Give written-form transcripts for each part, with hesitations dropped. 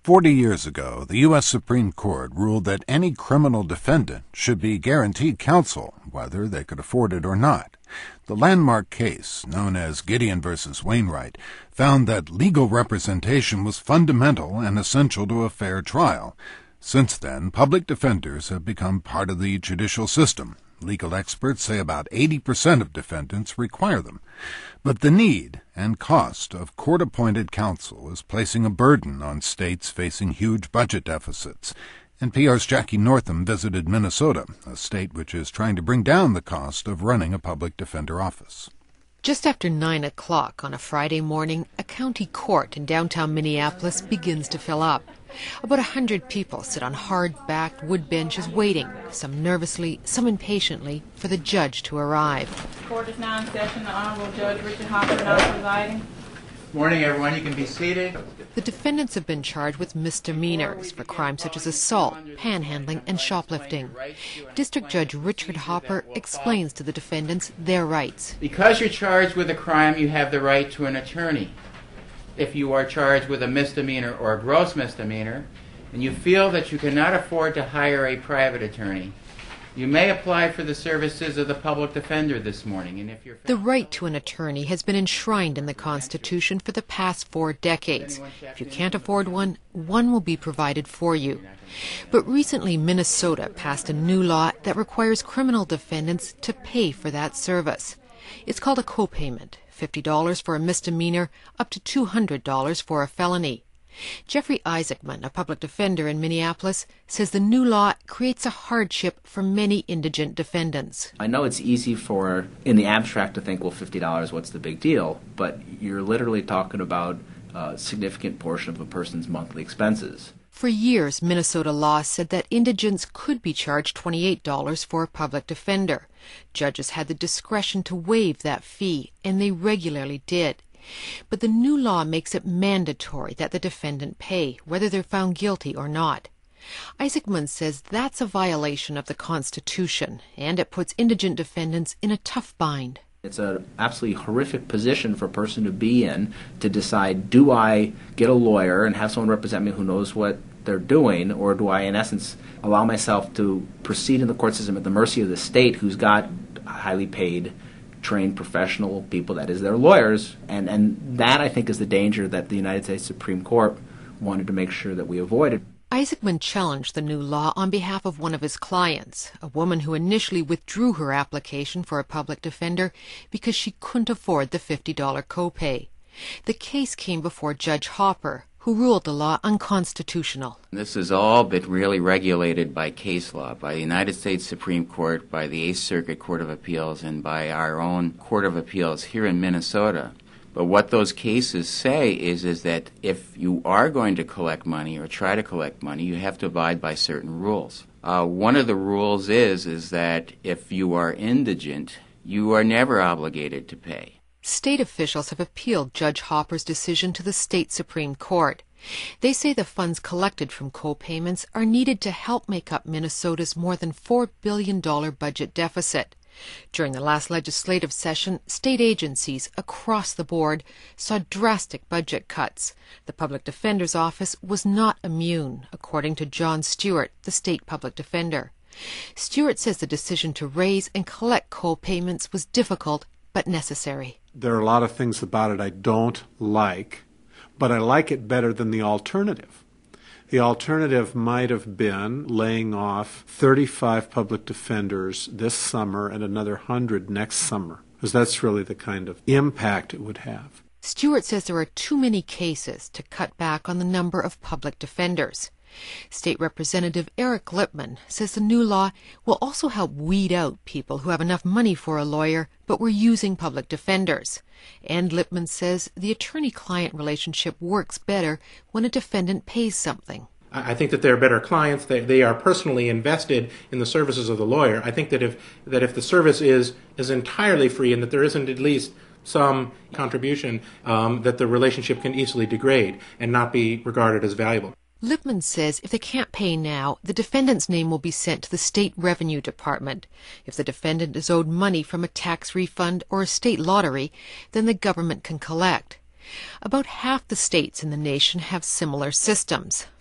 40 years ago, the U.S. Supreme Court ruled that any criminal defendant should be guaranteed counsel, whether they could afford it or not. The landmark case, known as Gideon v. Wainwright, found that legal representation was fundamental and essential to a fair trial. Since then, public defenders have become part of the judicial system. Legal experts say about 80% of defendants require them. But the need and cost of court-appointed counsel is placing a burden on states facing huge budget deficits. NPR's Jackie Northam visited Minnesota, a state which is trying to bring down the cost of running a public defender office. Just after 9 o'clock on a Friday morning, a county court in downtown Minneapolis begins to fill up. About 100 people sit on hard-backed wood benches waiting, some nervously, some impatiently, for the judge to arrive. Court is now in session. The Honorable Judge Richard Hopper now presiding. Morning, everyone. You can be seated. The defendants have been charged with misdemeanors for crimes such as assault, panhandling, and shoplifting. District Judge Richard Hopper explains to the defendants their rights. Because you're charged with a crime, you have the right to an attorney. If you are charged with a misdemeanor or a gross misdemeanor, and you feel that you cannot afford to hire a private attorney, you may apply for the services of the public defender this morning. And if you're The right to an attorney has been enshrined in the Constitution for the past 4 decades. If you can't afford one, one will be provided for you. But recently, Minnesota passed a new law that requires criminal defendants to pay for that service. It's called a copayment, $50 for a misdemeanor, up to $200 for a felony. Jeffrey Isaacman, a public defender in Minneapolis, says the new law creates a hardship for many indigent defendants. I know it's easy in the abstract to think, well, $50, what's the big deal? But you're literally talking about a significant portion of a person's monthly expenses. For years, Minnesota law said that indigents could be charged $28 for a public defender. Judges had the discretion to waive that fee, and they regularly did. But the new law makes it mandatory that the defendant pay, whether they're found guilty or not. Isaacman says that's a violation of the Constitution, and it puts indigent defendants in a tough bind. It's an absolutely horrific position for a person to be in, to decide, do I get a lawyer and have someone represent me who knows what they're doing, or do I, in essence, allow myself to proceed in the court system at the mercy of the state who's got highly paid, trained professional people, that is, their lawyers, and that, I think, is the danger that the United States Supreme Court wanted to make sure that we avoided. Isaacman challenged the new law on behalf of one of his clients, a woman who initially withdrew her application for a public defender because she couldn't afford the $50 copay. The case came before Judge Hopper, who ruled the law unconstitutional. This has all been really regulated by case law, by the United States Supreme Court, by the Eighth Circuit Court of Appeals, and by our own Court of Appeals here in Minnesota. But what those cases say is that if you are going to collect money or try to collect money, you have to abide by certain rules. One of the rules is that if you are indigent, you are never obligated to pay. State officials have appealed Judge Hopper's decision to the state Supreme Court. They say the funds collected from co-payments are needed to help make up Minnesota's more than $4 billion budget deficit. During the last legislative session, state agencies across the board saw drastic budget cuts. The Public Defender's Office was not immune, according to John Stewart, the state public defender. Stewart says the decision to raise and collect co-payments was difficult but necessary. There are a lot of things about it I don't like, but I like it better than the alternative. The alternative might have been laying off 35 public defenders this summer and another 100 next summer, because that's really the kind of impact it would have. Stewart says there are too many cases to cut back on the number of public defenders. State Representative Eric Lippman says the new law will also help weed out people who have enough money for a lawyer but were using public defenders. And Lippman says the attorney-client relationship works better when a defendant pays something. I think that they're better clients. They are personally invested in the services of the lawyer. I think that if the service is entirely free and that there isn't at least some contribution, that the relationship can easily degrade and not be regarded as valuable. Lippman says if they can't pay now, the defendant's name will be sent to the State Revenue Department. If the defendant is owed money from a tax refund or a state lottery, then the government can collect. About half the states in the nation have similar systems.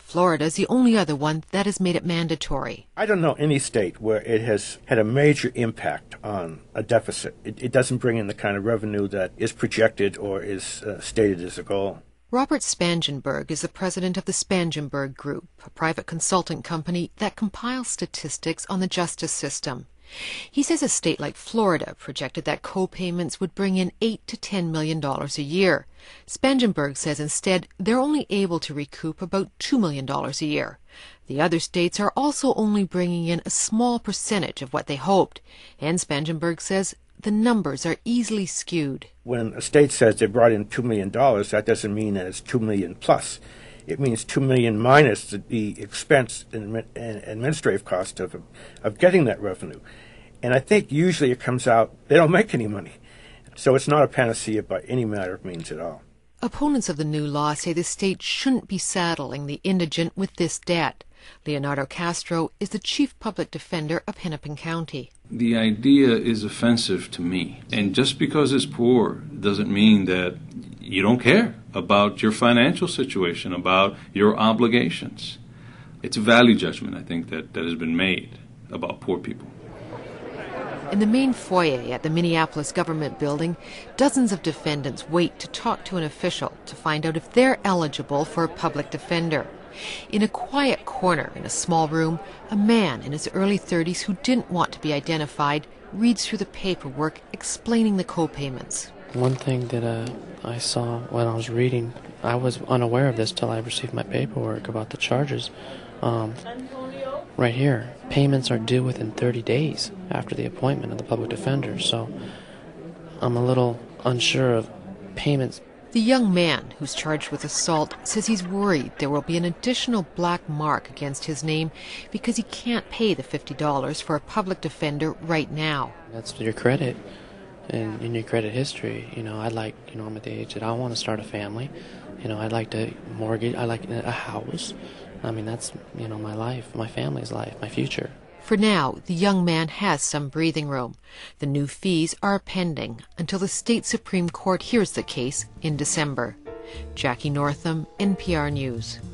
Florida is the only other one that has made it mandatory. I don't know any state where it has had a major impact on a deficit. It doesn't bring in the kind of revenue that is projected or is stated as a goal. Robert Spangenberg is the president of the Spangenberg Group, a private consulting company that compiles statistics on the justice system. He says a state like Florida projected that co-payments would bring in $8 to $10 million a year. Spangenberg says instead they're only able to recoup about $2 million a year. The other states are also only bringing in a small percentage of what they hoped, and Spangenberg says the numbers are easily skewed. When a state says they brought in $2 million, that doesn't mean that it's $2 million plus. It means $2 million minus the expense and administrative cost of getting that revenue. And I think usually it comes out they don't make any money. So it's not a panacea by any matter of means at all. Opponents of the new law say the state shouldn't be saddling the indigent with this debt. Leonardo Castro is the chief public defender of Hennepin County. The idea is offensive to me. And just because it's poor doesn't mean that you don't care about your financial situation, about your obligations. It's a value judgment, I think, that has been made about poor people. In the main foyer at the Minneapolis government building, dozens of defendants wait to talk to an official to find out if they're eligible for a public defender. In a quiet corner in a small room, a man in his early 30s who didn't want to be identified reads through the paperwork explaining the co-payments. One thing that I saw when I was reading, I was unaware of this till I received my paperwork about the charges. Right here, payments are due within 30 days after the appointment of the public defender, so I'm a little unsure of payments. The young man who's charged with assault says he's worried there will be an additional black mark against his name because he can't pay the $50 for a public defender right now. That's your credit and in your credit history. I'm at the age that I want to start a family. I'd like to mortgage, I like a house. That's, my life, my family's life, my future. For now, the young man has some breathing room. The new fees are pending until the state Supreme Court hears the case in December. Jackie Northam, NPR News.